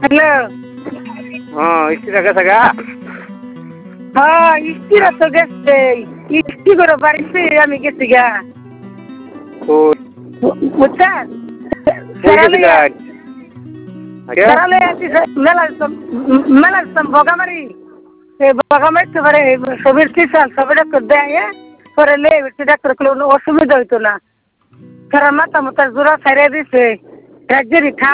Hello. স্ত্রী গেছে গা? হ্যাঁ, স্ত্রীরা তো গেছে। স্ত্রী করে বাড়িতে আমি গেছি গা। কই বুঝছেন? কই গেছিলেন? আগে মেলার বগামারি এই বগামারিতে পারে সবের কিষান সবে ডাক্তার দেয় পরে লে ডাক্তার কোনো অসুবিধা হইতো না। কারণ মাথা মাথা জোড়া ছাড়িয়ে দিছে রাজ্যেরই